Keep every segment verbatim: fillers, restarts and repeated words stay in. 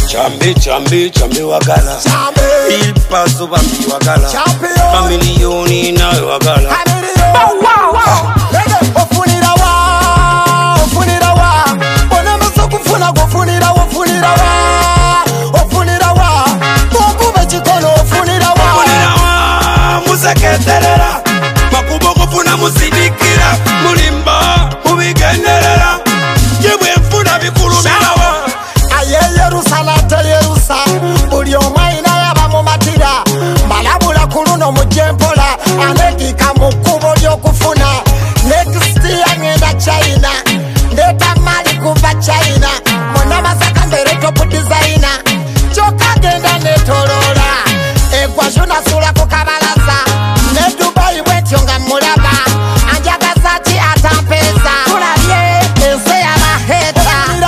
Chambi, chambi, chambi wagala. Il paso bambi wagala. Familioni na wagala. Wow, wow, wow. Ofunira wa, ofunira wa. Ona maso kufuna gofunira wa, ofunira wa. Ofunira wa. Mungu bechikono ofunira wa. Ofunira wa, museketerera. Makubo kufuna musidikira. Mulimba, mubigenderera. Jibwe mfuna bikulumira wa. Yerusa Yerusa buli omwaina yaba mu matira malabula kuluno mu jempola anekika mu kkubo ly'okufuna next yangenda China ndeta mali kuva China mona masaka mbere top designer kyokka genda netolola egwaju nasula ku kabalaza ne Dubai bwetyo nga mulaba anjagaza ki atampeza tulabye ensi y'abaheta.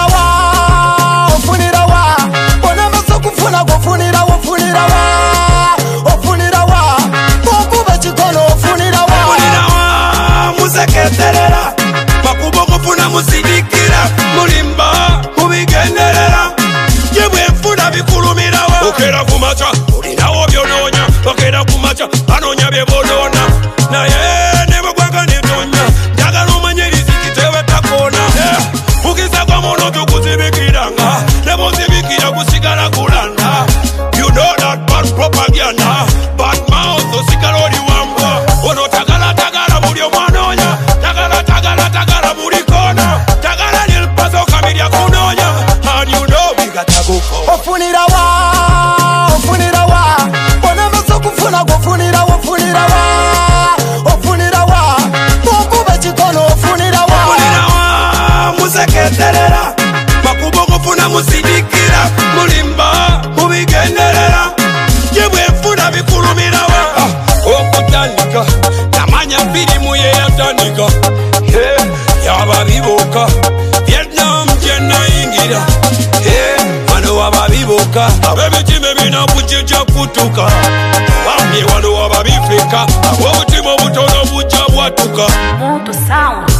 Museketerera makubo kufuna musidikira mulimba mubigenderera jibwe mfuna bikulumirawa okera kumacha ulinawo byononya okera kumacha anonya byebonona naye nebagwaga netonya njagala omanye riziki tewetakona mukisa kwa mono tukuzibikiranga nebozibikira kusigala kulanda. You know that bad propaganda bad mouth osigala oli wambwa ono tagala tagala buli omwanonya tagala tagala tagala buli kona tagala nilpazo kamiria kunonya and you know we got to go for ofunira wa ofunira wa bona maso kufuna gofunira wa ofunira wa ofunira wa Mungu bechikono ofunira wa ofunira wa museketerera makubo kufuna musidikira mulimba mubigenderera jibwe mfuna bikulumira wa okutandika namanya firimu ye yatandika yaba biboka Vietnam jena ingira wano waba biboka abebitime bina bujja kutuka bamye wano waba bifeka obutima obutono bujja bwatuka. Moto Sound.